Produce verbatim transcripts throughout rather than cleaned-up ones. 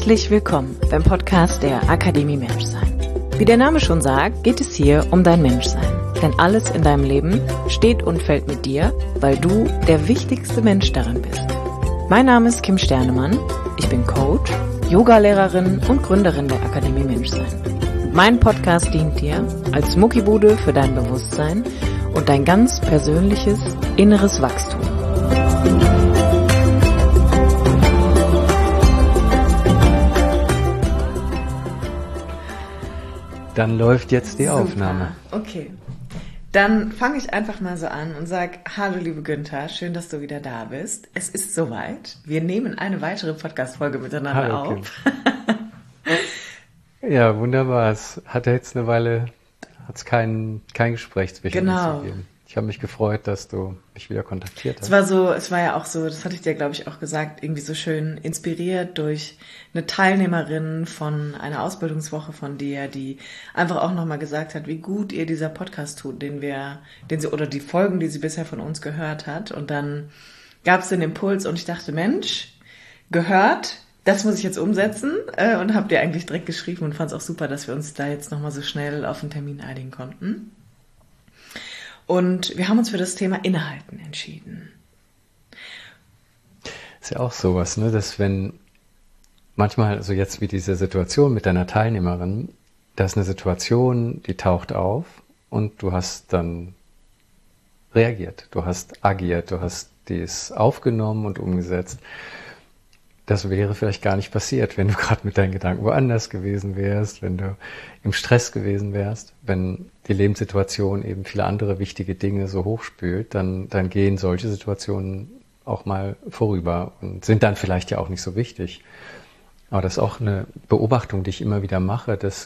Herzlich willkommen beim Podcast der Akademie Menschsein. Wie der Name schon sagt, geht es hier um dein Menschsein. Denn alles in deinem Leben steht und fällt mit dir, weil du der wichtigste Mensch darin bist. Mein Name ist Kim Sternemann, ich bin Coach, Yogalehrerin und Gründerin der Akademie Menschsein. Mein Podcast dient dir als Muckibude für dein Bewusstsein und dein ganz persönliches inneres Wachstum. Dann läuft jetzt die Super. Aufnahme. Okay. Dann fange ich einfach mal so an und sage, hallo liebe Günther, schön, dass du wieder da bist. Es ist soweit. Wir nehmen eine weitere Podcast-Folge miteinander hallo, auf. Ja, wunderbar. Es hat ja jetzt eine Weile, hat es kein, kein Gespräch zwischen uns Genau. gegeben. Ich habe mich gefreut, dass du mich wieder kontaktiert hast. Es war so, es war ja auch so, das hatte ich dir, glaube ich, auch gesagt, irgendwie so schön inspiriert durch eine Teilnehmerin von einer Ausbildungswoche von dir, die einfach auch nochmal gesagt hat, wie gut ihr dieser Podcast tut, den wir, den sie, oder die Folgen, die sie bisher von uns gehört hat. Und dann gab es den Impuls und ich dachte, Mensch, gehört, das muss ich jetzt umsetzen, äh, und habe dir eigentlich direkt geschrieben und fand es auch super, dass wir uns da jetzt nochmal so schnell auf einen Termin einigen konnten. Und wir haben uns für das Thema Innehalten entschieden. Ist ja auch sowas, ne, dass wenn manchmal, also jetzt wie diese Situation mit deiner Teilnehmerin, da ist eine Situation, die taucht auf und du hast dann reagiert, du hast agiert, du hast dies aufgenommen und umgesetzt. Das wäre vielleicht gar nicht passiert, wenn du gerade mit deinen Gedanken woanders gewesen wärst, wenn du im Stress gewesen wärst, wenn die Lebenssituation eben viele andere wichtige Dinge so hochspült, dann, dann gehen solche Situationen auch mal vorüber und sind dann vielleicht ja auch nicht so wichtig. Aber das ist auch eine Beobachtung, die ich immer wieder mache, dass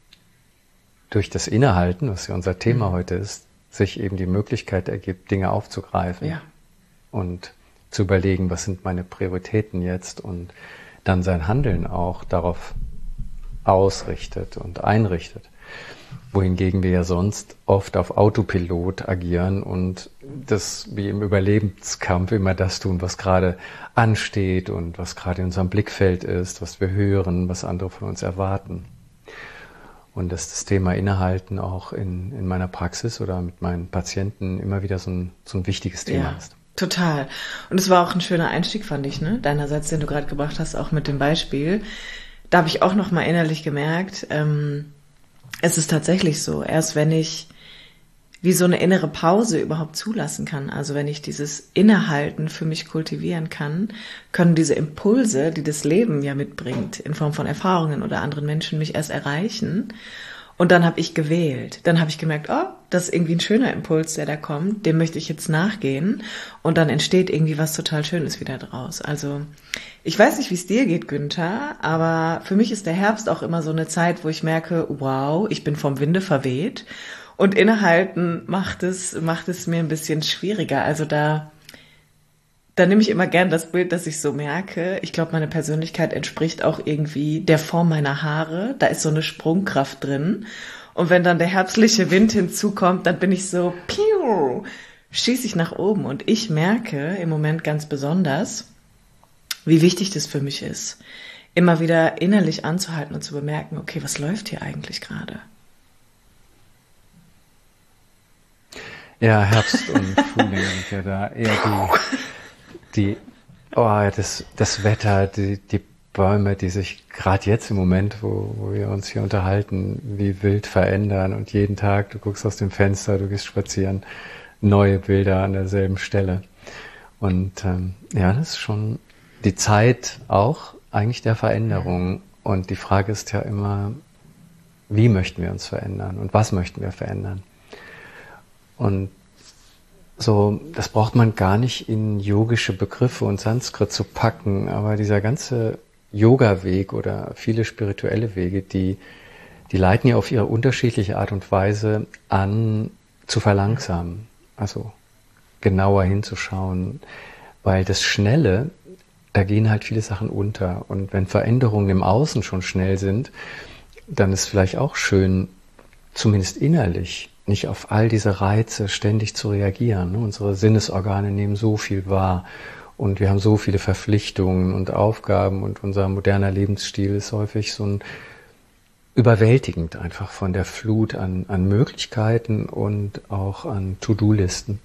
durch das Innehalten, was ja unser Thema mhm. heute ist, sich eben die Möglichkeit ergibt, Dinge aufzugreifen. Ja. Und zu überlegen, was sind meine Prioritäten jetzt und dann sein Handeln auch darauf ausrichtet und einrichtet. Wohingegen wir ja sonst oft auf Autopilot agieren und das wie im Überlebenskampf immer das tun, was gerade ansteht und was gerade in unserem Blickfeld ist, was wir hören, was andere von uns erwarten. Und dass das Thema Innehalten auch in, in meiner Praxis oder mit meinen Patienten immer wieder so ein, so ein wichtiges Thema ja. ist. Total. Und es war auch ein schöner Einstieg, fand ich, ne? Deinerseits, den du gerade gebracht hast, auch mit dem Beispiel. Da habe ich auch nochmal innerlich gemerkt, ähm, es ist tatsächlich so, erst wenn ich wie so eine innere Pause überhaupt zulassen kann, also wenn ich dieses Innehalten für mich kultivieren kann, können diese Impulse, die das Leben ja mitbringt, in Form von Erfahrungen oder anderen Menschen, mich erst erreichen. Und dann habe ich gewählt. Dann habe ich gemerkt, oh, das ist irgendwie ein schöner Impuls, der da kommt. Dem möchte ich jetzt nachgehen. Und dann entsteht irgendwie was total Schönes wieder draus. Also ich weiß nicht, wie es dir geht, Günther, aber für mich ist der Herbst auch immer so eine Zeit, wo ich merke, wow, ich bin vom Winde verweht. Und Innehalten macht es, macht es mir ein bisschen schwieriger. Also da... Da nehme ich immer gern das Bild, dass ich so merke, ich glaube, meine Persönlichkeit entspricht auch irgendwie der Form meiner Haare. Da ist so eine Sprungkraft drin. Und wenn dann der herbstliche Wind hinzukommt, dann bin ich so, piu, schieße ich nach oben. Und ich merke im Moment ganz besonders, wie wichtig das für mich ist, immer wieder innerlich anzuhalten und zu bemerken, okay, was läuft hier eigentlich gerade? Ja, Herbst und Frühling sind ja da eher die... Die, oh, das, das Wetter, die, die Bäume, die sich gerade jetzt im Moment, wo, wo wir uns hier unterhalten, wie wild verändern und jeden Tag, du guckst aus dem Fenster, du gehst spazieren, neue Bilder an derselben Stelle. Und ähm, ja, das ist schon die Zeit auch eigentlich der Veränderung. Und die Frage ist ja immer, wie möchten wir uns verändern und was möchten wir verändern? Und so, das braucht man gar nicht in yogische Begriffe und Sanskrit zu packen, aber dieser ganze Yoga-Weg oder viele spirituelle Wege, die, die leiten ja auf ihre unterschiedliche Art und Weise an, zu verlangsamen, also genauer hinzuschauen, weil das Schnelle, da gehen halt viele Sachen unter und wenn Veränderungen im Außen schon schnell sind, dann ist vielleicht auch schön, zumindest innerlich, nicht auf all diese Reize ständig zu reagieren. Unsere Sinnesorgane nehmen so viel wahr Und wir haben so viele Verpflichtungen und Aufgaben und unser moderner Lebensstil ist häufig so ein überwältigend einfach von der Flut an, an Möglichkeiten und auch an To-Do-Listen.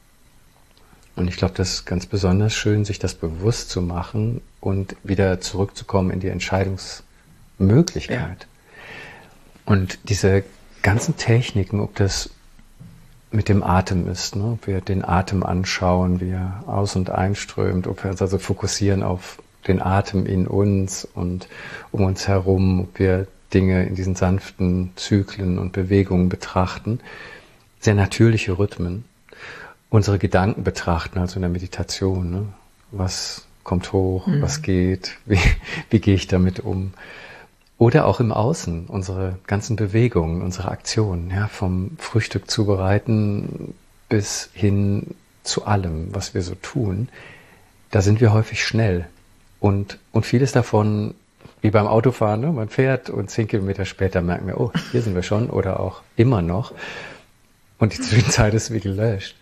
Und ich glaube, das ist ganz besonders schön, sich das bewusst zu machen und wieder zurückzukommen in die Entscheidungsmöglichkeit. Ja. Und diese ganzen Techniken, ob das mit dem Atem ist, ne? Ob wir den Atem anschauen, wie er aus- und einströmt, ob wir uns also fokussieren auf den Atem in uns und um uns herum, ob wir Dinge in diesen sanften Zyklen und Bewegungen betrachten, sehr natürliche Rhythmen. Unsere Gedanken betrachten, also in der Meditation, ne? Was kommt hoch, mhm. was geht, wie, wie gehe ich damit um? Oder auch im Außen, unsere ganzen Bewegungen, unsere Aktionen, ja, vom Frühstück zubereiten bis hin zu allem, was wir so tun, da sind wir häufig schnell. Und, und vieles davon, wie beim Autofahren, ne? Man fährt und zehn Kilometer später merken wir, oh, hier sind wir schon oder auch immer noch. Und die Zwischenzeit ist wie gelöscht.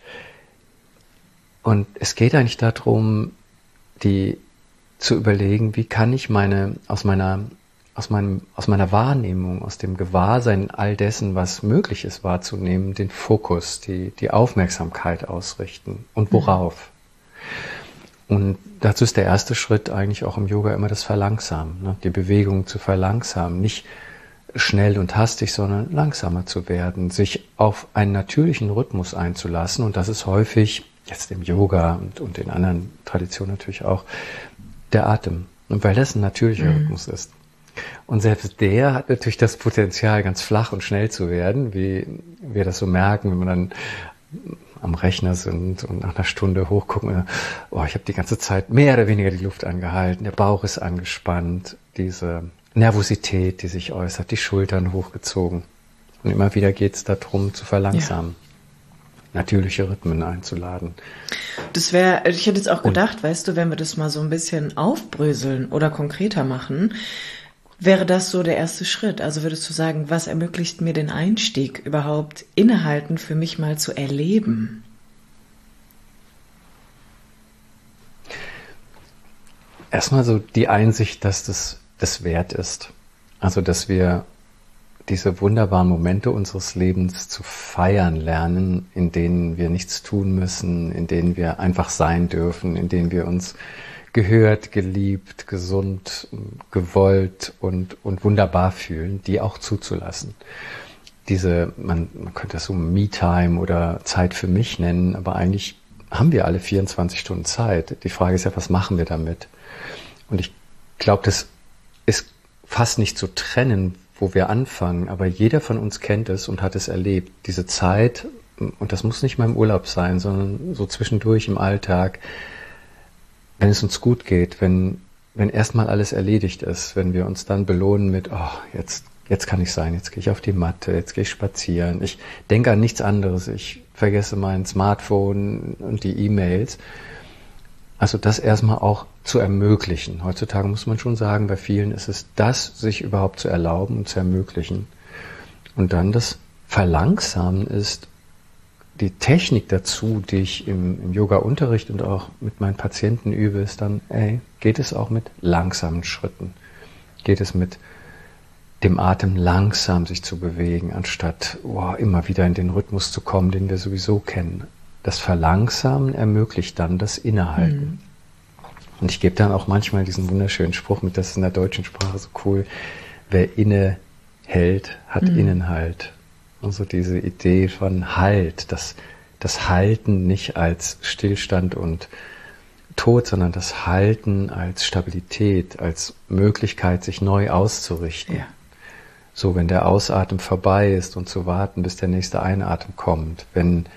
Und es geht eigentlich darum, die zu überlegen, wie kann ich meine, aus meiner, aus meinem, aus meiner Wahrnehmung, aus dem Gewahrsein all dessen, was möglich ist wahrzunehmen, den Fokus, die, die Aufmerksamkeit ausrichten und worauf. Mhm. Und dazu ist der erste Schritt eigentlich auch im Yoga immer das Verlangsamen, ne? Die Bewegung zu verlangsamen, nicht schnell und hastig, sondern langsamer zu werden, sich auf einen natürlichen Rhythmus einzulassen. Und das ist häufig jetzt im Yoga und, und in anderen Traditionen natürlich auch, der Atem. Und weil das ein natürlicher mhm. Rhythmus ist. Und selbst der hat natürlich das Potenzial, ganz flach und schnell zu werden, wie wir das so merken, wenn wir dann am Rechner sind und nach einer Stunde hochgucken. Oh, ich habe die ganze Zeit mehr oder weniger die Luft angehalten, der Bauch ist angespannt, diese Nervosität, die sich äußert, die Schultern hochgezogen. Und immer wieder geht es darum, zu verlangsamen. Ja. Natürliche Rhythmen einzuladen. Das wäre, ich hätte jetzt auch gedacht, und, weißt du, wenn wir das mal so ein bisschen aufbröseln oder konkreter machen, wäre das so der erste Schritt. Also würdest du sagen, was ermöglicht mir den Einstieg überhaupt, Innehalten für mich mal zu erleben? Erstmal so die Einsicht, dass das das wert ist. Also, dass wir diese wunderbaren Momente unseres Lebens zu feiern lernen, in denen wir nichts tun müssen, in denen wir einfach sein dürfen, in denen wir uns gehört, geliebt, gesund, gewollt und, und wunderbar fühlen, die auch zuzulassen. Diese, man, man könnte das so Me-Time oder Zeit für mich nennen, aber eigentlich haben wir alle vierundzwanzig Stunden Zeit. Die Frage ist ja, was machen wir damit? Und ich glaube, das ist fast nicht zu trennen, wo wir anfangen, aber jeder von uns kennt es und hat es erlebt. Diese Zeit, und das muss nicht mal im Urlaub sein, sondern so zwischendurch im Alltag, wenn es uns gut geht, wenn, wenn erstmal alles erledigt ist, wenn wir uns dann belohnen mit, oh, jetzt, jetzt kann ich sein, jetzt gehe ich auf die Matte, jetzt gehe ich spazieren, ich denke an nichts anderes, ich vergesse mein Smartphone und die E-Mails. Also das erstmal auch zu ermöglichen. Heutzutage muss man schon sagen, bei vielen ist es das, sich überhaupt zu erlauben und zu ermöglichen. Und dann das Verlangsamen ist die Technik dazu, die ich im, im Yoga-Unterricht und auch mit meinen Patienten übe, ist dann, ey, geht es auch mit langsamen Schritten? Geht es mit dem Atem langsam sich zu bewegen, anstatt oh, immer wieder in den Rhythmus zu kommen, den wir sowieso kennen? Das Verlangsamen ermöglicht dann das Innehalten. Mhm. Und ich gebe dann auch manchmal diesen wunderschönen Spruch mit, das ist in der deutschen Sprache so cool, wer inne hält, hat mhm. Innenhalt. Also diese Idee von Halt, das, das Halten nicht als Stillstand und Tod, sondern das Halten als Stabilität, als Möglichkeit, sich neu auszurichten. Ja. So, wenn der Ausatmen vorbei ist und zu warten, bis der nächste Einatmen kommt, wenn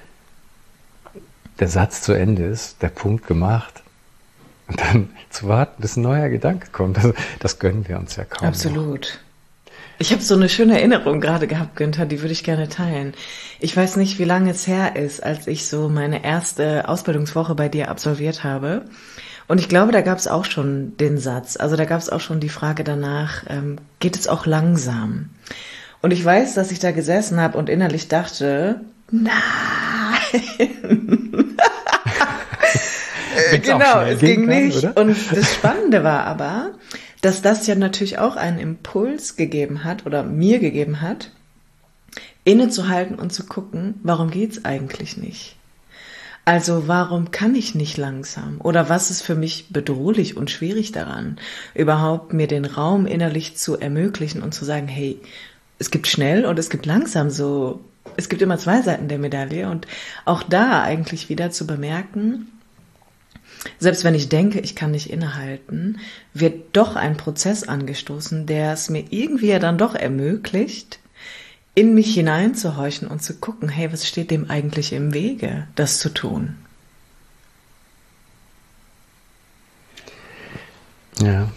der Satz zu Ende ist, der Punkt gemacht, und dann zu warten, bis ein neuer Gedanke kommt. Das, das gönnen wir uns ja kaum. Absolut. Noch. Ich habe so eine schöne Erinnerung gerade gehabt, Günther, die würde ich gerne teilen. Ich weiß nicht, wie lange es her ist, als ich so meine erste Ausbildungswoche bei dir absolviert habe. Und ich glaube, da gab es auch schon den Satz, also da gab es auch schon die Frage danach, ähm, geht es auch langsam? Und ich weiß, dass ich da gesessen habe und innerlich dachte, nein. äh, genau, es ging kann, nicht. Oder? Und das Spannende war aber, dass das ja natürlich auch einen Impuls gegeben hat oder mir gegeben hat, innezuhalten und zu gucken, warum geht's eigentlich nicht? Also warum kann ich nicht langsam? Oder was ist für mich bedrohlich und schwierig daran, überhaupt mir den Raum innerlich zu ermöglichen und zu sagen, hey, es gibt schnell und es gibt langsam so, es gibt immer zwei Seiten der Medaille und auch da eigentlich wieder zu bemerken, selbst wenn ich denke, ich kann nicht innehalten, wird doch ein Prozess angestoßen, der es mir irgendwie ja dann doch ermöglicht, in mich hineinzuhorchen und zu gucken, hey, was steht dem eigentlich im Wege, das zu tun? Ja,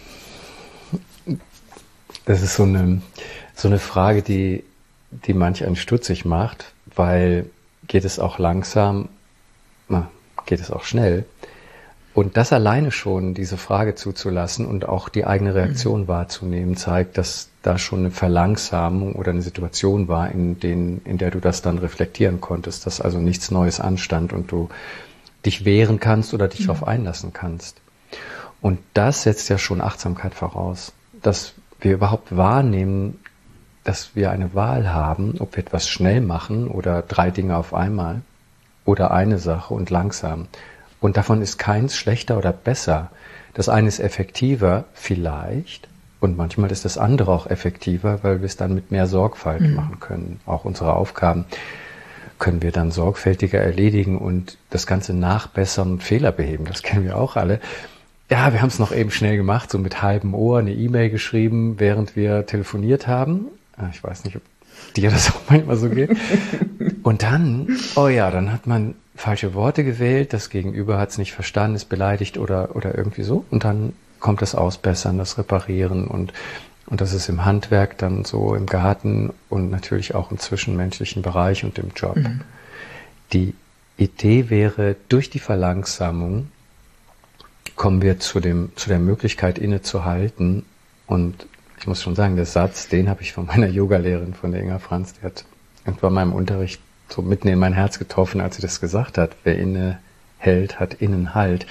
das ist so eine, so eine Frage, die, die manch einen stutzig macht, weil geht es auch langsam, na, geht es auch schnell? Und das alleine schon, diese Frage zuzulassen und auch die eigene Reaktion mhm. wahrzunehmen, zeigt, dass da schon eine Verlangsamung oder eine Situation war, in, den, in der du das dann reflektieren konntest, dass also nichts Neues anstand und du dich wehren kannst oder dich mhm. darauf einlassen kannst. Und das setzt ja schon Achtsamkeit voraus, dass wir überhaupt wahrnehmen, dass wir eine Wahl haben, ob wir etwas schnell machen oder drei Dinge auf einmal oder eine Sache und langsam. Und davon ist keins schlechter oder besser. Das eine ist effektiver, vielleicht, und manchmal ist das andere auch effektiver, weil wir es dann mit mehr Sorgfalt mhm. machen können. Auch unsere Aufgaben können wir dann sorgfältiger erledigen und das Ganze nachbessern und Fehler beheben. Das kennen wir auch alle. Ja, wir haben es noch eben schnell gemacht, so mit halbem Ohr eine E-Mail geschrieben, während wir telefoniert haben. Ich weiß nicht, ob dir das auch manchmal so geht. Und dann, oh ja, dann hat man falsche Worte gewählt, das Gegenüber hat es nicht verstanden, ist beleidigt oder, oder irgendwie so. Und dann kommt das Ausbessern, das Reparieren und, und das ist im Handwerk dann so, im Garten und natürlich auch im zwischenmenschlichen Bereich und im Job. Mhm. Die Idee wäre, durch die Verlangsamung kommen wir zu dem, zu der Möglichkeit innezuhalten. Und ich muss schon sagen, der Satz, den habe ich von meiner Yogalehrerin, von der Inga Franz, die hat irgendwann in meinem Unterricht so mitten in mein Herz getroffen, als sie das gesagt hat. Wer inne hält, hat innen Halt.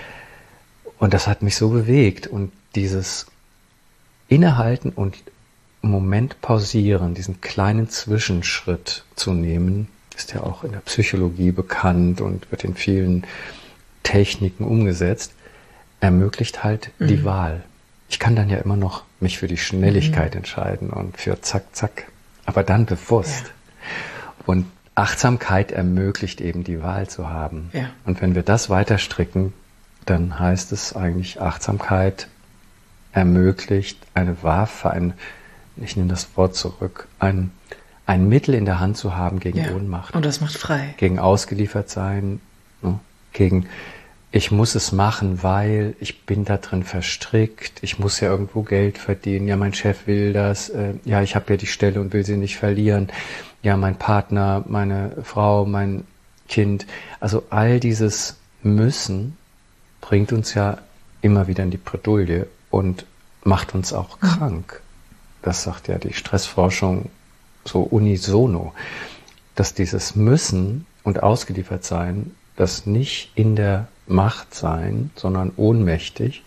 Und das hat mich so bewegt. Und dieses Innehalten und Moment pausieren, diesen kleinen Zwischenschritt zu nehmen, ist ja auch in der Psychologie bekannt und wird in vielen Techniken umgesetzt, ermöglicht halt mhm. die Wahl. Ich kann dann ja immer noch mich für die Schnelligkeit mhm. entscheiden und für zack, zack, aber dann bewusst. Ja. Und Achtsamkeit ermöglicht eben die Wahl zu haben. Ja. Und wenn wir das weiter stricken, dann heißt es eigentlich, Achtsamkeit ermöglicht eine Waffe, ein, ich nehme das Wort zurück, ein, ein Mittel in der Hand zu haben gegen ja. Ohnmacht. Und das macht frei. Gegen ausgeliefert sein, ne? Gegen ich muss es machen, weil ich bin da drin verstrickt, ich muss ja irgendwo Geld verdienen, ja, mein Chef will das, äh, ja, ich habe ja die Stelle und will sie nicht verlieren, ja, mein Partner, meine Frau, mein Kind, also all dieses Müssen bringt uns ja immer wieder in die Bredouille und macht uns auch krank. Das sagt ja die Stressforschung so unisono, dass dieses Müssen und ausgeliefert sein, das nicht in der Macht sein, sondern ohnmächtig,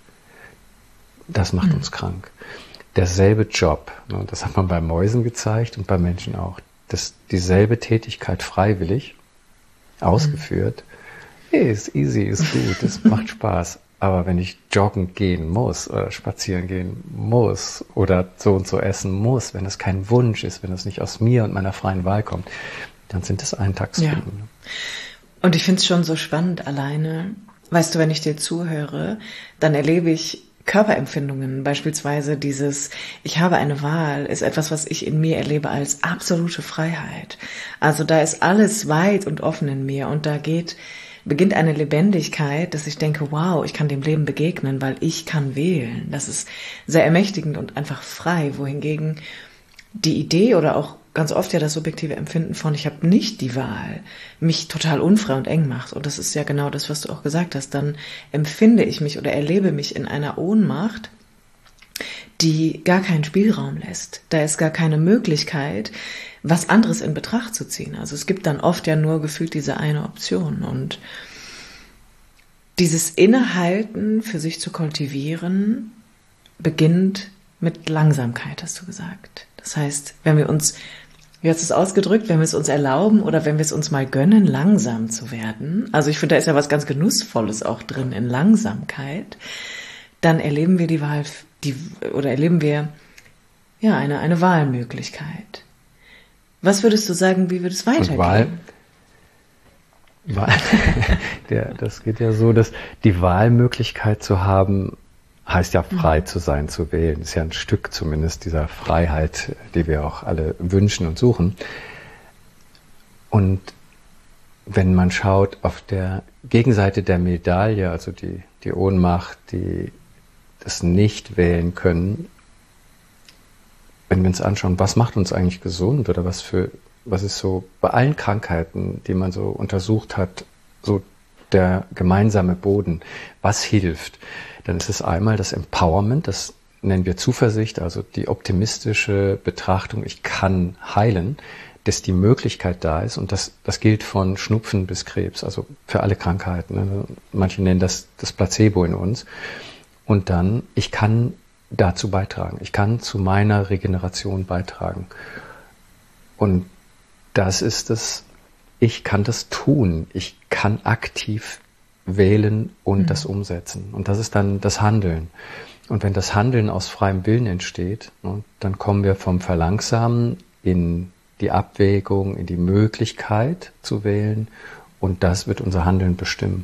das macht mhm. uns krank. Derselbe Job, ne, das hat man bei Mäusen gezeigt und bei Menschen auch, dass dieselbe Tätigkeit freiwillig ausgeführt, mhm. hey, ist easy, ist gut, es macht Spaß. Aber wenn ich joggen gehen muss oder spazieren gehen muss oder so und so essen muss, wenn das kein Wunsch ist, wenn das nicht aus mir und meiner freien Wahl kommt, dann sind das Eintagsfliegen. Ja. Und ich finde es schon so spannend alleine, weißt du, wenn ich dir zuhöre, dann erlebe ich Körperempfindungen, beispielsweise dieses, ich habe eine Wahl, ist etwas, was ich in mir erlebe als absolute Freiheit. Also da ist alles weit und offen in mir und da geht, beginnt eine Lebendigkeit, dass ich denke, wow, ich kann dem Leben begegnen, weil ich kann wählen. Das ist sehr ermächtigend und einfach frei, wohingegen die Idee oder auch ganz oft ja das subjektive Empfinden von, ich habe nicht die Wahl, mich total unfrei und eng macht. Und das ist ja genau das, was du auch gesagt hast. Dann empfinde ich mich oder erlebe mich in einer Ohnmacht, die gar keinen Spielraum lässt. Da ist gar keine Möglichkeit, was anderes in Betracht zu ziehen. Also es gibt dann oft ja nur gefühlt diese eine Option. Und dieses Innehalten für sich zu kultivieren, beginnt mit Langsamkeit, hast du gesagt. Das heißt, wenn wir uns, wie hast du es ausgedrückt, wenn wir es uns erlauben oder wenn wir es uns mal gönnen, langsam zu werden, also ich finde, da ist ja was ganz Genussvolles auch drin in Langsamkeit, dann erleben wir die Wahl, die, oder erleben wir, ja, eine, eine Wahlmöglichkeit. Was würdest du sagen, wie würde es weitergehen? Wahl, Wahl der, das geht ja so, dass die Wahlmöglichkeit zu haben, heißt ja frei mhm. zu sein, zu wählen. Das ist ja ein Stück zumindest dieser Freiheit, die wir auch alle wünschen und suchen. Und wenn man schaut auf der Gegenseite der Medaille, also die, die Ohnmacht, die das nicht wählen können, wenn wir uns anschauen, was macht uns eigentlich gesund oder was für, was ist so bei allen Krankheiten, die man so untersucht hat, so der gemeinsame Boden, was hilft, dann ist es einmal das Empowerment, das nennen wir Zuversicht, also die optimistische Betrachtung, ich kann heilen, dass die Möglichkeit da ist und das, das gilt von Schnupfen bis Krebs, also für alle Krankheiten. Also manche nennen das das Placebo in uns. Und dann, ich kann dazu beitragen. Ich kann zu meiner Regeneration beitragen. Und das ist es, ich kann das tun. Ich kann aktiv wählen und mhm. das umsetzen. Und das ist dann das Handeln. Und wenn das Handeln aus freiem Willen entsteht, ne, dann kommen wir vom Verlangsamen in die Abwägung, in die Möglichkeit zu wählen. Und das wird unser Handeln bestimmen.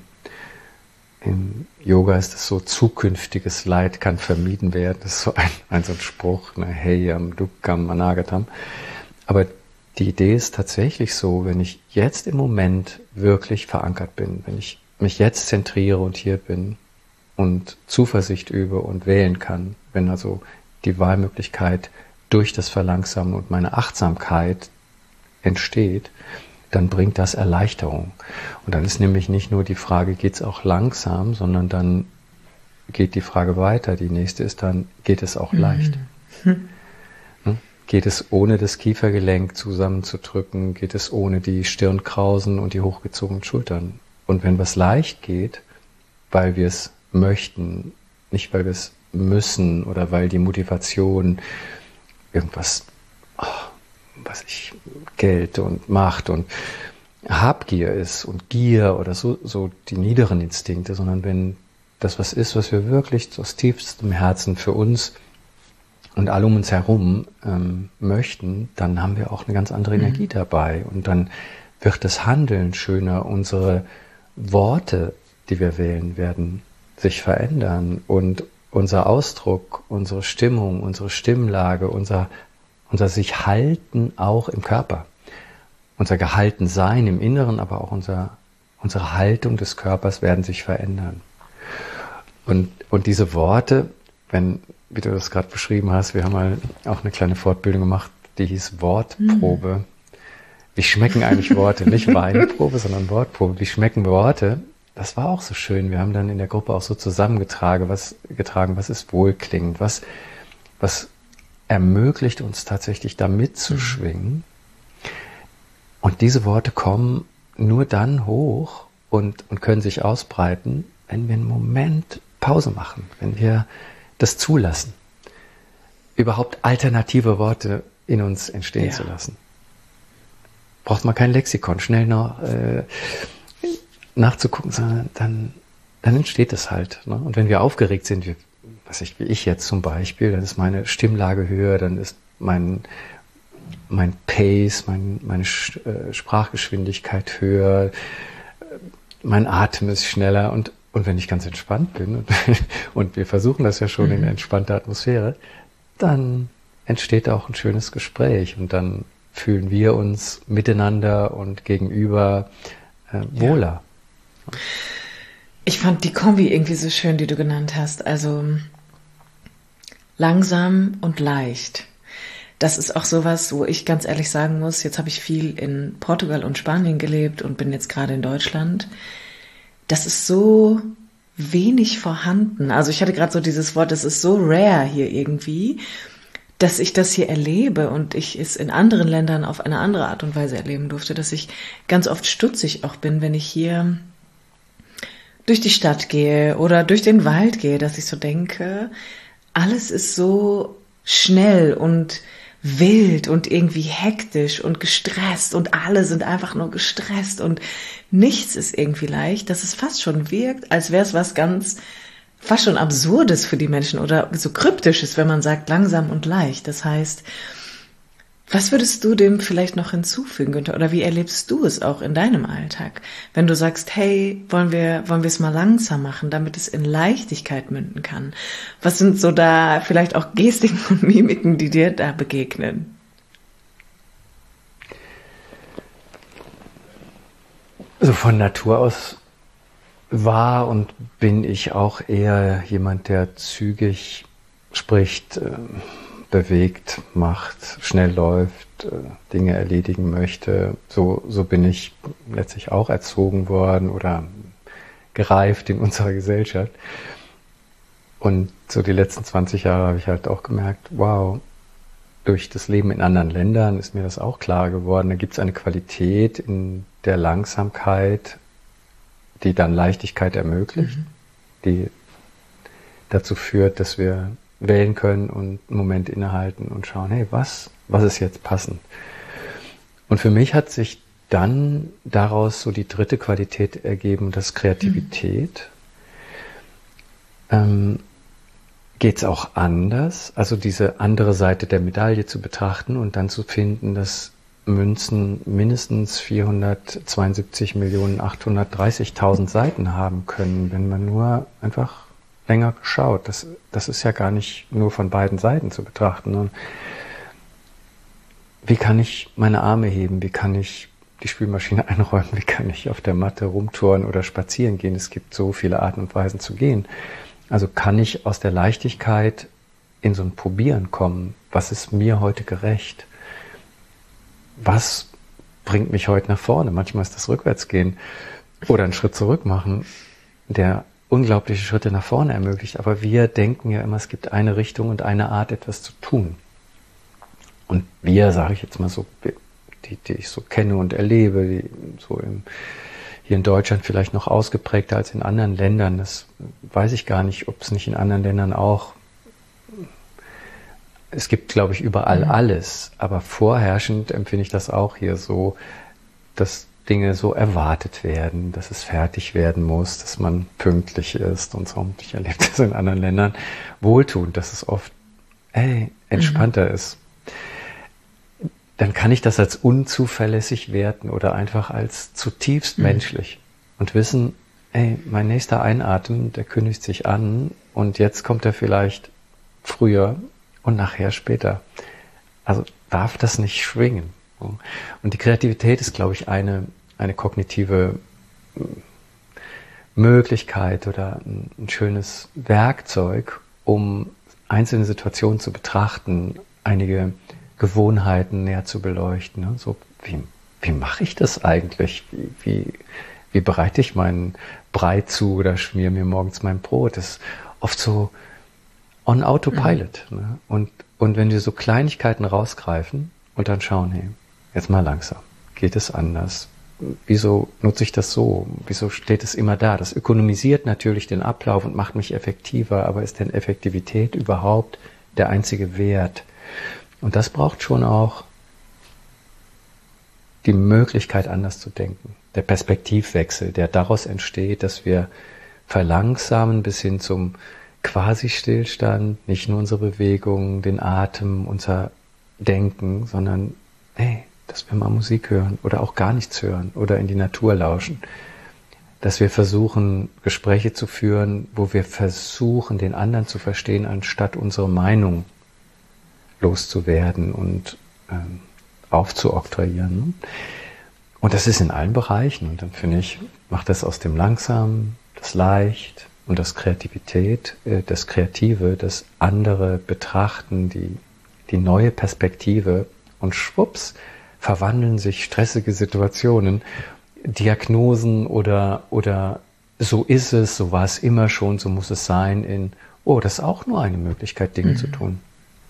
Im Yoga ist es so, zukünftiges Leid kann vermieden werden. Das ist so ein, ein, so ein Spruch, ne? Heyam, Dukkam, Anagatam. Aber die Idee ist tatsächlich so, wenn ich jetzt im Moment wirklich verankert bin, wenn ich mich jetzt zentriere und hier bin und Zuversicht übe und wählen kann, wenn also die Wahlmöglichkeit durch das Verlangsamen und meine Achtsamkeit entsteht, dann bringt das Erleichterung. Und dann ist nämlich nicht nur die Frage, geht es auch langsam, sondern dann geht die Frage weiter. Die nächste ist dann, geht es auch leicht? Mhm. Geht es ohne das Kiefergelenk zusammenzudrücken? Geht es ohne die Stirnkrausen und die hochgezogenen Schultern? Und wenn was leicht geht, weil wir es möchten, nicht weil wir es müssen oder weil die Motivation irgendwas, oh, was ich, Geld und Macht und Habgier ist und Gier oder so, so die niederen Instinkte, sondern wenn das was ist, was wir wirklich aus tiefstem Herzen für uns und alle um uns herum ähm, möchten, dann haben wir auch eine ganz andere Energie mhm. dabei und dann wird das Handeln schöner, unsere Worte, die wir wählen, werden sich verändern und unser Ausdruck, unsere Stimmung, unsere Stimmlage, unser unser sich halten auch im Körper, unser Gehaltensein im Inneren, aber auch unser, unsere Haltung des Körpers werden sich verändern. Und, und diese Worte, wenn, wie du das gerade beschrieben hast, wir haben mal auch eine kleine Fortbildung gemacht, die hieß Wortprobe. Wie schmecken eigentlich Worte? Nicht Weinprobe, sondern Wortprobe. Wie schmecken Worte? Das war auch so schön. Wir haben dann in der Gruppe auch so zusammengetragen, was, getragen, was ist wohlklingend, was, was ermöglicht uns tatsächlich da mitzuschwingen. Und diese Worte kommen nur dann hoch und, und können sich ausbreiten, wenn wir einen Moment Pause machen, wenn wir das zulassen, überhaupt alternative Worte in uns entstehen ja. zu lassen. Braucht man kein Lexikon, schnell noch äh, nachzugucken, sondern dann, dann entsteht es halt. Ne? Und wenn wir aufgeregt sind, wir was ich, wie ich jetzt zum Beispiel, dann ist meine Stimmlage höher, dann ist mein, mein Pace, mein, meine Sprachgeschwindigkeit höher, mein Atem ist schneller und, und wenn ich ganz entspannt bin und, und wir versuchen das ja schon mhm. in entspannter Atmosphäre, dann entsteht auch ein schönes Gespräch und dann fühlen wir uns miteinander und gegenüber äh, wohler. Ja. Ich fand die Kombi irgendwie so schön, die du genannt hast. Also langsam und leicht. Das ist auch sowas, wo ich ganz ehrlich sagen muss, jetzt habe ich viel in Portugal und Spanien gelebt und bin jetzt gerade in Deutschland. Das ist so wenig vorhanden. Also ich hatte gerade so dieses Wort, das ist so rare hier irgendwie, dass ich das hier erlebe und ich es in anderen Ländern auf eine andere Art und Weise erleben durfte, dass ich ganz oft stutzig auch bin, wenn ich hier durch die Stadt gehe oder durch den Wald gehe, dass ich so denke, alles ist so schnell und wild und irgendwie hektisch und gestresst und alle sind einfach nur gestresst und nichts ist irgendwie leicht, dass es fast schon wirkt, als wäre es was ganz, fast schon Absurdes für die Menschen oder so Kryptisches, wenn man sagt langsam und leicht. Das heißt, was würdest du dem vielleicht noch hinzufügen, Günther? Oder wie erlebst du es auch in deinem Alltag? Wenn du sagst, hey, wollen wir, wollen wir es mal langsam machen, damit es in Leichtigkeit münden kann? Was sind so da vielleicht auch Gestiken und Mimiken, die dir da begegnen? Also von Natur aus war und bin ich auch eher jemand, der zügig spricht, bewegt, macht, schnell läuft, Dinge erledigen möchte. So, so bin ich letztlich auch erzogen worden oder gereift in unserer Gesellschaft. Und so die letzten zwanzig Jahre habe ich halt auch gemerkt, wow, durch das Leben in anderen Ländern ist mir das auch klar geworden. Da gibt es eine Qualität in der Langsamkeit, die dann Leichtigkeit ermöglicht, mhm. die dazu führt, dass wir wählen können und einen Moment innehalten und schauen, hey, was, was ist jetzt passend? Und für mich hat sich dann daraus so die dritte Qualität ergeben, das Kreativität. Mhm. Ähm, geht es auch anders, also diese andere Seite der Medaille zu betrachten und dann zu finden, dass Münzen mindestens vierhundertzweiundsiebzig Millionen achthundertdreißigtausend Seiten haben können, wenn man nur einfach länger schaut. Das, das ist ja gar nicht nur von beiden Seiten zu betrachten. Und wie kann ich meine Arme heben? Wie kann ich die Spülmaschine einräumen? Wie kann ich auf der Matte rumtouren oder spazieren gehen? Es gibt so viele Arten und Weisen zu gehen. Also kann ich aus der Leichtigkeit in so ein Probieren kommen? Was ist mir heute gerecht? Was bringt mich heute nach vorne? Manchmal ist das Rückwärtsgehen oder einen Schritt zurück machen, der unglaubliche Schritte nach vorne ermöglicht. Aber wir denken ja immer, es gibt eine Richtung und eine Art, etwas zu tun. Und wir, sage ich jetzt mal so, die, die ich so kenne und erlebe, die so im, hier in Deutschland vielleicht noch ausgeprägter als in anderen Ländern. Das weiß ich gar nicht, ob es nicht in anderen Ländern auch. Es gibt, glaube ich, überall mhm. alles. Aber vorherrschend empfinde ich das auch hier so, dass Dinge so erwartet werden, dass es fertig werden muss, dass man pünktlich ist und so. Und ich erlebe das in anderen Ländern wohltuend, dass es oft ey, entspannter mhm. ist. Dann kann ich das als unzuverlässig werten oder einfach als zutiefst mhm. menschlich und wissen, ey, mein nächster Einatmen, der kündigt sich an und jetzt kommt er vielleicht früher und nachher später. Also darf das nicht schwingen. Und die Kreativität ist, glaube ich, eine, eine kognitive Möglichkeit oder ein, ein schönes Werkzeug, um einzelne Situationen zu betrachten, einige Gewohnheiten näher zu beleuchten. Ne? So, wie, wie mache ich das eigentlich? Wie, wie, wie bereite ich meinen Brei zu oder schmiere mir morgens mein Brot? Das ist oft so on Autopilot. Mhm. Ne? Und, und wenn wir so Kleinigkeiten rausgreifen und dann schauen, hey, jetzt mal langsam, geht es anders? Wieso nutze ich das so? Wieso steht es immer da? Das ökonomisiert natürlich den Ablauf und macht mich effektiver, aber ist denn Effektivität überhaupt der einzige Wert? Und das braucht schon auch die Möglichkeit, anders zu denken. Der Perspektivwechsel, der daraus entsteht, dass wir verlangsamen bis hin zum Quasi-Stillstand, nicht nur unsere Bewegungen, den Atem, unser Denken, sondern hey, dass wir mal Musik hören oder auch gar nichts hören oder in die Natur lauschen. Dass wir versuchen, Gespräche zu führen, wo wir versuchen, den anderen zu verstehen, anstatt unsere Meinung loszuwerden und ähm, aufzuoktroyieren. Und das ist in allen Bereichen. Und dann finde ich, macht das aus dem Langsamen, das Leicht und das Kreativität, äh, das Kreative, das andere Betrachten, die, die neue Perspektive und schwupps, verwandeln sich stressige Situationen, Diagnosen oder, oder so ist es, so war es immer schon, so muss es sein, in, oh, das ist auch nur eine Möglichkeit, Dinge mhm. zu tun.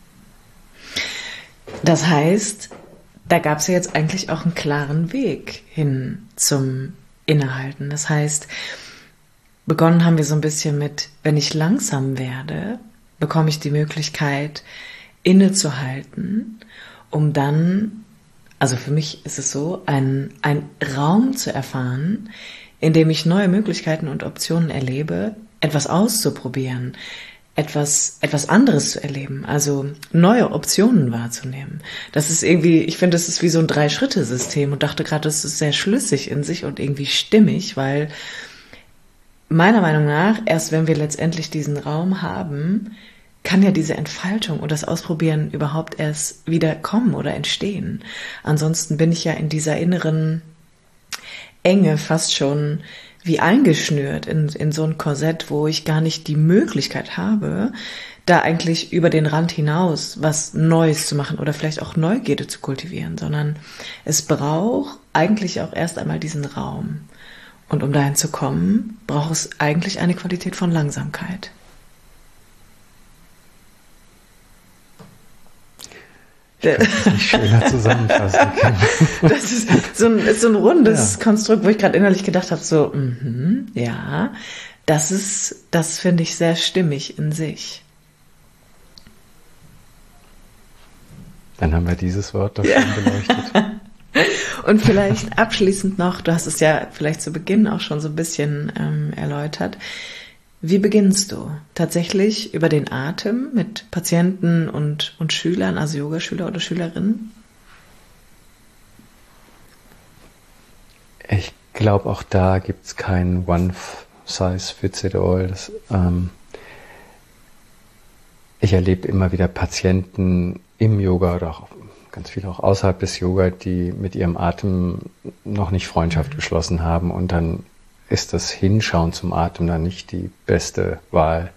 Das heißt, da gab es ja jetzt eigentlich auch einen klaren Weg hin zum Innehalten. Das heißt, begonnen haben wir so ein bisschen mit, wenn ich langsam werde, bekomme ich die Möglichkeit, innezuhalten, um dann, also für mich ist es so, einen, einen Raum zu erfahren, in dem ich neue Möglichkeiten und Optionen erlebe, etwas auszuprobieren, etwas, etwas anderes zu erleben, also neue Optionen wahrzunehmen. Das ist irgendwie, ich finde, das ist wie so ein Drei-Schritte-System und dachte gerade, das ist sehr schlüssig in sich und irgendwie stimmig, weil meiner Meinung nach, erst wenn wir letztendlich diesen Raum haben, kann ja diese Entfaltung und das Ausprobieren überhaupt erst wieder kommen oder entstehen. Ansonsten bin ich ja in dieser inneren Enge fast schon wie eingeschnürt in, in so ein Korsett, wo ich gar nicht die Möglichkeit habe, da eigentlich über den Rand hinaus was Neues zu machen oder vielleicht auch Neugierde zu kultivieren, sondern es braucht eigentlich auch erst einmal diesen Raum. Und um dahin zu kommen, braucht es eigentlich eine Qualität von Langsamkeit. Ich kann das nicht schöner zusammenfassen können. Das ist so ein, ist so ein rundes ja. Konstrukt, wo ich gerade innerlich gedacht habe, so, mm-hmm, ja, das ist, das finde ich sehr stimmig in sich. Dann haben wir dieses Wort doch ja. schon beleuchtet. Und vielleicht abschließend noch, du hast es ja vielleicht zu Beginn auch schon so ein bisschen ähm, erläutert, wie beginnst du? Tatsächlich über den Atem mit Patienten und, und Schülern, also Yogaschüler oder Schülerinnen? Ich glaube, auch da gibt es kein One-Size-Fits-it-all. Das, ähm, ich erlebe immer wieder Patienten im Yoga oder auch ganz viele auch außerhalb des Yoga, die mit ihrem Atem noch nicht Freundschaft mhm. geschlossen haben und dann ist das Hinschauen zum Atem dann nicht die beste Wahl.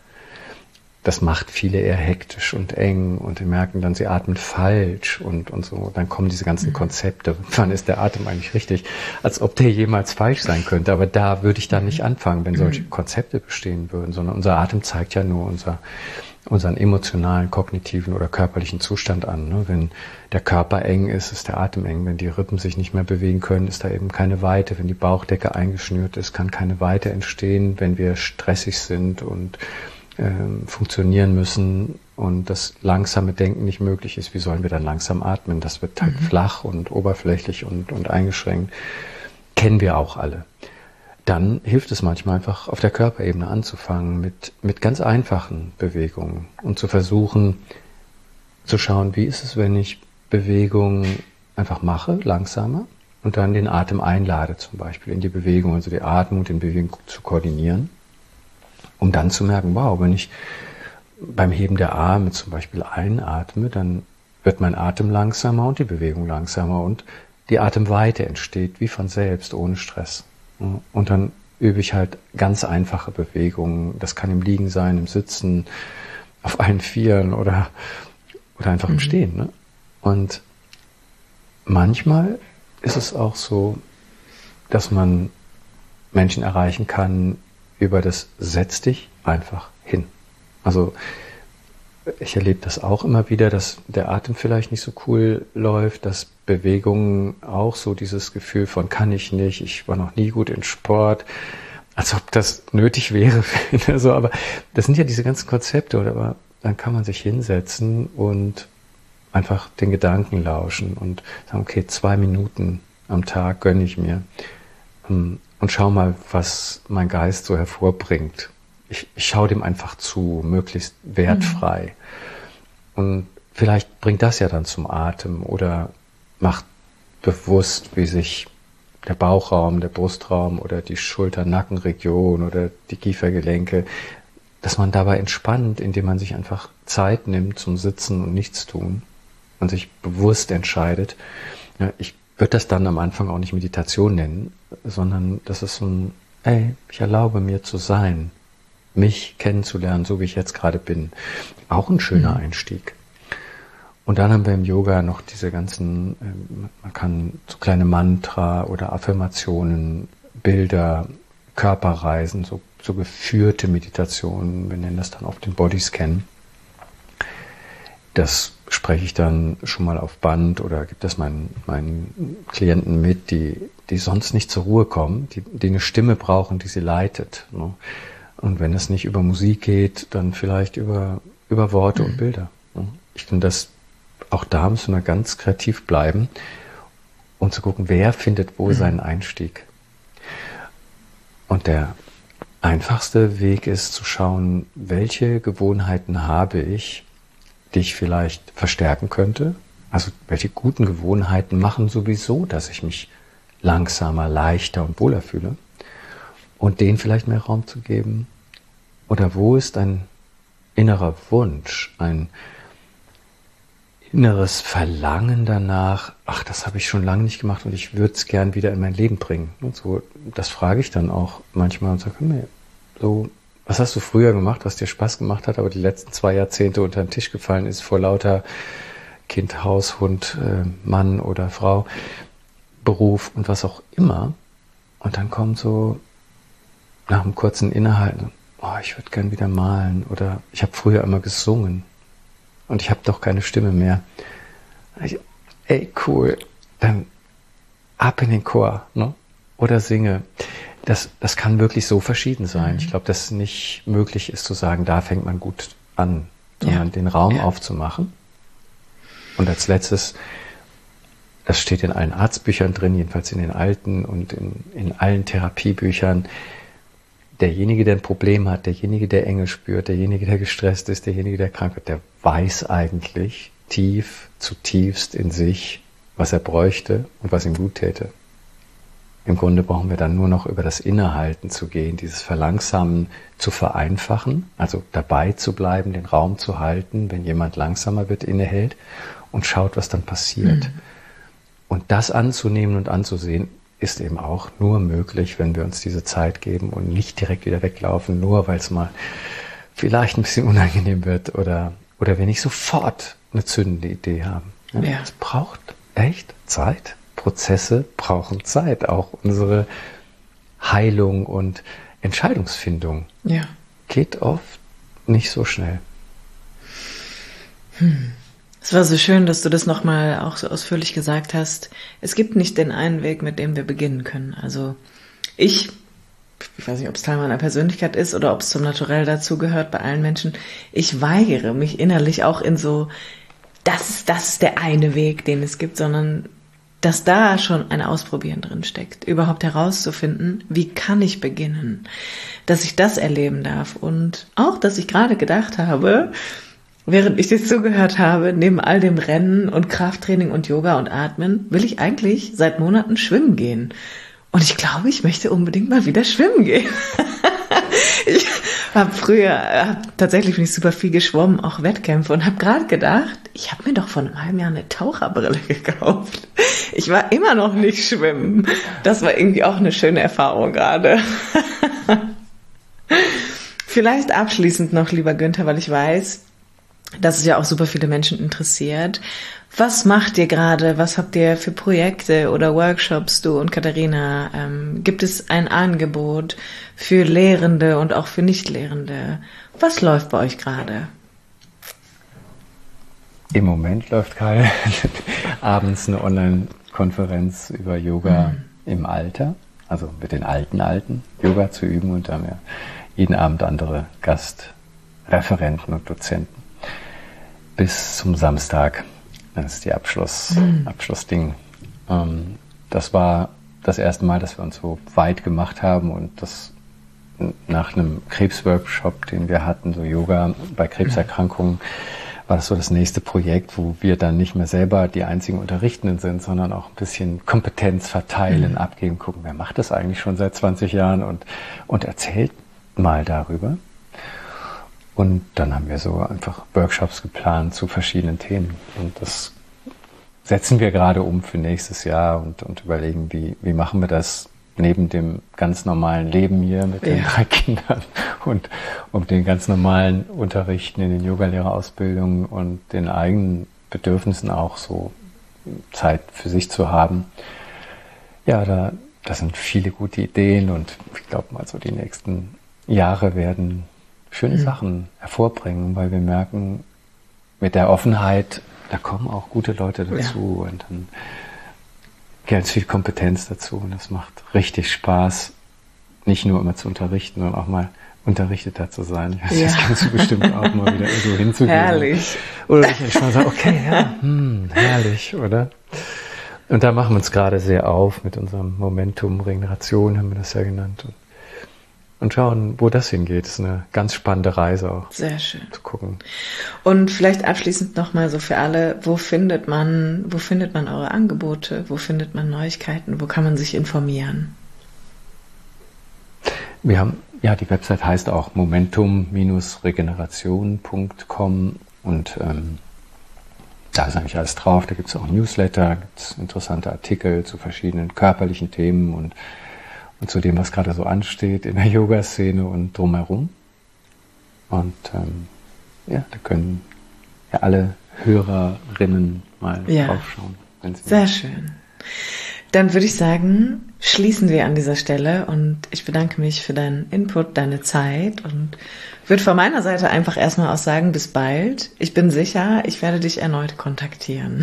Das macht viele eher hektisch und eng und die merken dann, sie atmen falsch und, und so. Dann kommen diese ganzen Konzepte. Wann ist der Atem eigentlich richtig? Als ob der jemals falsch sein könnte. Aber da würde ich dann nicht anfangen, wenn solche Konzepte bestehen würden, sondern unser Atem zeigt ja nur unser, unseren emotionalen, kognitiven oder körperlichen Zustand an. Ne? Wenn der Körper eng ist, ist der Atem eng. Wenn die Rippen sich nicht mehr bewegen können, ist da eben keine Weite. Wenn die Bauchdecke eingeschnürt ist, kann keine Weite entstehen. Wenn wir stressig sind und ähm, funktionieren müssen und das langsame Denken nicht möglich ist, wie sollen wir dann langsam atmen? Das wird halt mhm. flach und oberflächlich und, und eingeschränkt. Kennen wir auch alle. Dann hilft es manchmal einfach auf der Körperebene anzufangen mit, mit ganz einfachen Bewegungen und zu versuchen zu schauen, wie ist es, wenn ich Bewegungen einfach mache, langsamer und dann den Atem einlade zum Beispiel in die Bewegung, also die Atmung und den Bewegung zu koordinieren, um dann zu merken, wow, wenn ich beim Heben der Arme zum Beispiel einatme, dann wird mein Atem langsamer und die Bewegung langsamer und die Atemweite entsteht wie von selbst, ohne Stress. Und dann übe ich halt ganz einfache Bewegungen. Das kann im Liegen sein, im Sitzen, auf allen Vieren oder, oder einfach mhm. im Stehen. Ne? Und manchmal ist es auch so, dass man Menschen erreichen kann über das Setz dich einfach hin. Also ich erlebe das auch immer wieder, dass der Atem vielleicht nicht so cool läuft, dass Bewegungen auch so dieses Gefühl von kann ich nicht, ich war noch nie gut in Sport, als ob das nötig wäre. so, aber das sind ja diese ganzen Konzepte, oder? Aber dann kann man sich hinsetzen und einfach den Gedanken lauschen und sagen, okay, zwei Minuten am Tag gönne ich mir und schau mal, was mein Geist so hervorbringt. Ich, ich schaue dem einfach zu, möglichst wertfrei. Mhm. Und vielleicht bringt das ja dann zum Atem oder macht bewusst, wie sich der Bauchraum, der Brustraum oder die Schulter-Nackenregion oder die Kiefergelenke, dass man dabei entspannt, indem man sich einfach Zeit nimmt zum Sitzen und Nichtstun und sich bewusst entscheidet. Ja, ich würde das dann am Anfang auch nicht Meditation nennen, sondern das ist so ein, ey, ich erlaube mir zu sein, mich kennenzulernen, so wie ich jetzt gerade bin. Auch ein schöner mhm. Einstieg. Und dann haben wir im Yoga noch diese ganzen, man kann so kleine Mantra oder Affirmationen, Bilder, Körperreisen, so, so geführte Meditationen, wir nennen das dann oft den Bodyscan. das spreche ich dann schon mal auf Band oder gebe das meinen, meinen Klienten mit, die, die sonst nicht zur Ruhe kommen, die, die eine Stimme brauchen, die sie leitet. Ne? Und wenn es nicht über Musik geht, dann vielleicht über, über Worte mhm. und Bilder. Ne? Ich finde, das auch da müssen wir ganz kreativ bleiben und zu gucken, wer findet wo mhm. seinen Einstieg. Und der einfachste Weg ist zu schauen, welche Gewohnheiten habe ich, die ich vielleicht verstärken könnte. Also welche guten Gewohnheiten machen sowieso, dass ich mich langsamer, leichter und wohler fühle. Und denen vielleicht mehr Raum zu geben. Oder wo ist ein innerer Wunsch, ein inneres Verlangen danach, ach, das habe ich schon lange nicht gemacht und ich würde es gern wieder in mein Leben bringen. Und so, das frage ich dann auch manchmal und sage, hey, so, was hast du früher gemacht, was dir Spaß gemacht hat, aber die letzten zwei Jahrzehnte unter den Tisch gefallen ist vor lauter Kind, Haus, Hund, äh, Mann oder Frau, Beruf und was auch immer. Und dann kommt so nach einem kurzen Innehalten, oh, ich würde gern wieder malen oder ich habe früher immer gesungen. Und ich habe doch keine Stimme mehr. Ich, ey, cool, dann ab in den Chor, ne? Oder singe. Das, das kann wirklich so verschieden sein. Mhm. Ich glaube, dass es nicht möglich ist zu sagen, da fängt man gut an, sondern ja. den Raum ja. aufzumachen. Und als letztes, das steht in allen Arztbüchern drin, jedenfalls in den alten und in, in allen Therapiebüchern, derjenige, der ein Problem hat, derjenige, der Enge spürt, derjenige, der gestresst ist, derjenige, der krank wird, der weiß eigentlich tief, zutiefst in sich, was er bräuchte und was ihm gut täte. Im Grunde brauchen wir dann nur noch über das Innehalten zu gehen, dieses Verlangsamen zu vereinfachen, also dabei zu bleiben, den Raum zu halten, wenn jemand langsamer wird, innehält und schaut, was dann passiert. Mhm. Und das anzunehmen und anzusehen, ist eben auch nur möglich, wenn wir uns diese Zeit geben und nicht direkt wieder weglaufen, nur weil es mal vielleicht ein bisschen unangenehm wird oder, oder wir nicht sofort eine zündende Idee haben. Ja. Es braucht echt Zeit. Prozesse brauchen Zeit. Auch unsere Heilung und Entscheidungsfindung ja. geht oft nicht so schnell. Hm. Es war so schön, dass du das nochmal auch so ausführlich gesagt hast. Es gibt nicht den einen Weg, mit dem wir beginnen können. Also ich, ich weiß nicht, ob es Teil meiner Persönlichkeit ist oder ob es zum Naturell dazugehört bei allen Menschen. Ich weigere mich innerlich auch in so, das ist, das ist der eine Weg, den es gibt, sondern dass da schon ein Ausprobieren drin steckt, überhaupt herauszufinden, wie kann ich beginnen, dass ich das erleben darf und auch, dass ich gerade gedacht habe, während ich dir zugehört habe, neben all dem Rennen und Krafttraining und Yoga und Atmen, will ich eigentlich seit Monaten schwimmen gehen. Und ich glaube, ich möchte unbedingt mal wieder schwimmen gehen. Ich habe früher, hab, tatsächlich bin ich super viel geschwommen, auch Wettkämpfe und habe gerade gedacht, ich habe mir doch vor einem halben Jahr eine Taucherbrille gekauft. Ich war immer noch nicht schwimmen. Das war irgendwie auch eine schöne Erfahrung gerade. Vielleicht abschließend noch, lieber Günther, weil ich weiß, dass es ja auch super viele Menschen interessiert. Was macht ihr gerade? Was habt ihr für Projekte oder Workshops, du und Katharina? Ähm, gibt es ein Angebot für Lehrende und auch für Nichtlehrende? Was läuft bei euch gerade? Im Moment läuft gerade abends eine Online-Konferenz über Yoga mhm. im Alter, also mit den alten Alten, Yoga zu üben, und da haben wir jeden Abend andere Gastreferenten und Dozenten. Bis zum Samstag. Das ist die Abschluss, mhm. Abschlussding. Ähm, das war das erste Mal, dass wir uns so weit gemacht haben, und das nach einem Krebsworkshop, den wir hatten, so Yoga bei Krebserkrankungen, war das so das nächste Projekt, wo wir dann nicht mehr selber die einzigen Unterrichtenden sind, sondern auch ein bisschen Kompetenz verteilen, mhm. abgeben, gucken, wer macht das eigentlich schon seit zwanzig Jahren und, und erzählt mal darüber. Und dann haben wir so einfach Workshops geplant zu verschiedenen Themen. Und das setzen wir gerade um für nächstes Jahr und, und überlegen, wie, wie machen wir das neben dem ganz normalen Leben hier mit den ja. drei Kindern und um den ganz normalen Unterrichten in den Yogalehrerausbildungen und den eigenen Bedürfnissen auch so Zeit für sich zu haben. Ja, da, das sind viele gute Ideen, und ich glaube mal so die nächsten Jahre werden schöne mhm. Sachen hervorbringen, weil wir merken, mit der Offenheit, da kommen auch gute Leute dazu ja. und dann ganz viel Kompetenz dazu und das macht richtig Spaß, nicht nur immer zu unterrichten, sondern auch mal unterrichteter zu sein. Ja. Das kannst du bestimmt auch mal wieder irgendwo hinzugehen. Herrlich. Oder ich mal sagen, okay, ja, hm, herrlich, oder? Und da machen wir uns gerade sehr auf mit unserem Momentum Regeneration, haben wir das ja genannt. Und, und schauen, wo das hingeht. Das ist eine ganz spannende Reise auch. Sehr schön. Zu gucken. Und vielleicht abschließend nochmal so für alle, wo findet man, wo findet man eure Angebote? Wo findet man Neuigkeiten? Wo kann man sich informieren? Wir haben, ja, die Website heißt auch momentum regeneration punkt com und ähm, da ist eigentlich alles drauf. Da gibt es auch ein Newsletter, gibt es interessante Artikel zu verschiedenen körperlichen Themen und, und zu dem, was gerade so ansteht in der Yoga-Szene und drumherum. Und ähm, ja, da können ja alle Hörerinnen mal ja. draufschauen. Wenn sie Sehr schön. Dann würde ich sagen, schließen wir an dieser Stelle und ich bedanke mich für deinen Input, deine Zeit und würde von meiner Seite einfach erstmal auch sagen, bis bald. Ich bin sicher, ich werde dich erneut kontaktieren.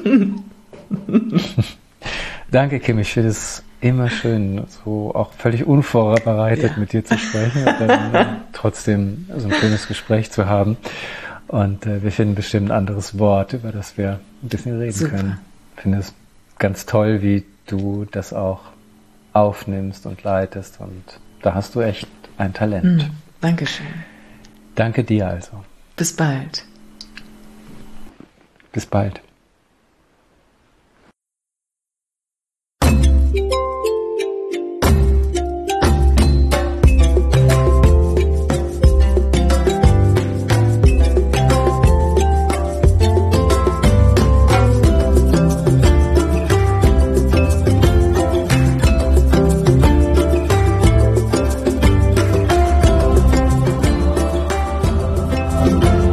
Danke, Kim, ich finde es immer schön, so auch völlig unvorbereitet ja. mit dir zu sprechen und dann äh, trotzdem so ein schönes Gespräch zu haben. Und äh, wir finden bestimmt ein anderes Wort, über das wir ein bisschen reden Super. können. Ich finde es ganz toll, wie du das auch aufnimmst und leitest und da hast du echt ein Talent. Mm, Dankeschön. Danke dir also. Bis bald. Bis bald. Thank you.